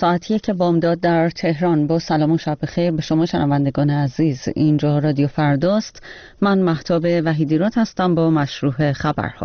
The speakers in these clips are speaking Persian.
ساعت 1 بامداد در تهران. با سلام و شب بخیر به شما شنوندگان عزیز. اینجا رادیو فرداست. من مهتاب وحیدیراد هستم با مشروع خبرها.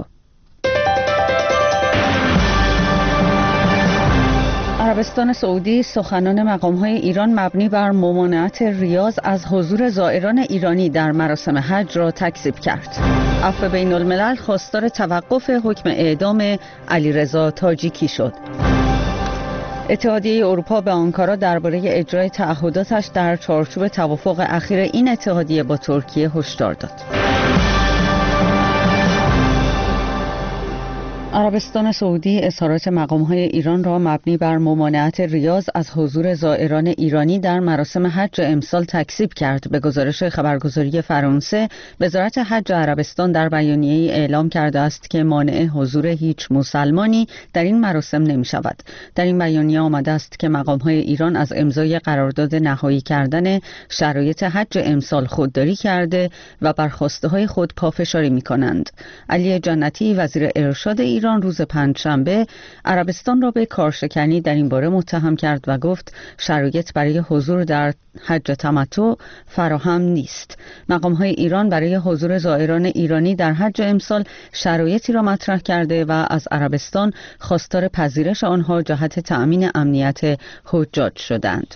عربستان سعودی سخنان مقام‌های ایران مبنی بر ممانعت ریاض از حضور زائران ایرانی در مراسم حج را تکذیب کرد. عفو بین الملل خواستار توقف حکم اعدام علیرضا تاجیکی شد. اتحادیه اروپا به آنکارا درباره اجرای تعهداتش در چارچوب توافق اخیر این اتحادیه با ترکیه هشدار داد. عربستان سعودی اظهارات مقام‌های ایران را مبنی بر ممانعت ریاض از حضور زائران ایرانی در مراسم حج امسال تکذیب کرد. به گزارش خبرگزاری فرانسه، وزارت حج عربستان در بیانیه‌ای اعلام کرده است که مانع حضور هیچ مسلمانی در این مراسم نمی‌شود. در این بیانیه آمده است که مقام‌های ایران از امضای قرارداد نهایی کردن شرایط حج امسال خودداری کرده و بر خواسته‌های خود پافشاری می‌کنند. علی جنتی وزیر ارشاد ایران روز پنجشنبه عربستان را به کارشکنی در این باره متهم کرد و گفت شرایط برای حضور در حج تمتع فراهم نیست. مقام‌های ایران برای حضور زائران ایرانی در حج امسال شرایطی را مطرح کرده و از عربستان خواستار پذیرش آنها جهت تأمین امنیت حجاج شدند.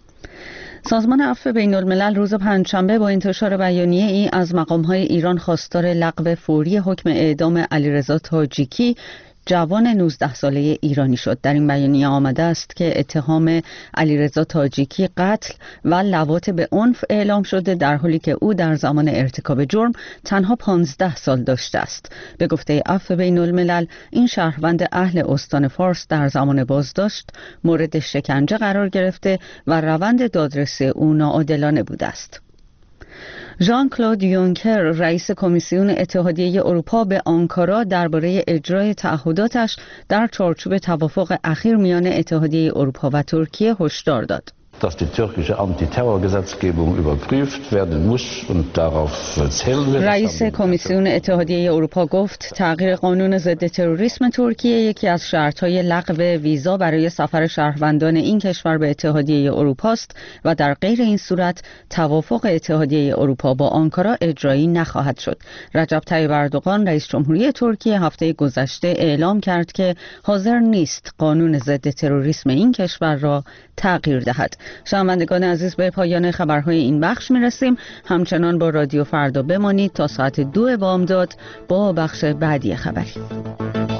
سازمان عفو بین الملل روز پنجشنبه با انتشار بیانیه ای از مقام‌های ایران خواستار لغو فوری حکم اعدام علیرضا تاجیکی جوان 19 ساله ایرانی شد. در این بیانیه آمده است که اتهام علیرضا تاجیکی قتل و لواط به عنف اعلام شده در حالی که او در زمان ارتکاب جرم تنها 15 سال داشته است. به گفته عفو بین الملل این شهروند اهل استان فارس در زمان بازداشت مورد شکنجه قرار گرفته و روند دادرسی او ناعادلانه بوده است. ژان کلود یونکر رئیس کمیسیون اتحادیه اروپا به آنکارا درباره اجرای تعهداتش در چارچوب توافق اخیر میان اتحادیه اروپا و ترکیه هشدار داد. dass die türkische Antiterrorgesetzgebung überprüft werden muss und darauf zählen wir. رئیس کمیسیون اتحادیه اروپا گفت تغییر قانون ضد تروریسم ترکیه یکی از شرط‌های لغو ویزا برای سفر شهروندان این کشور به اتحادیه اروپا است و در غیر این صورت توافق اتحادیه اروپا با آنکارا اجرایی نخواهد شد. رجب طیب اردوغان رئیس جمهوری ترکیه هفته گذشته اعلام کرد که حاضر نیست قانون ضد تروریسم این کشور را تغییر دهد. شنوندگان عزیز، به پایان خبرهای این بخش میرسیم. همچنان با رادیو فردا بمانید تا ساعت 2 بامداد با بخش بعدی خبری.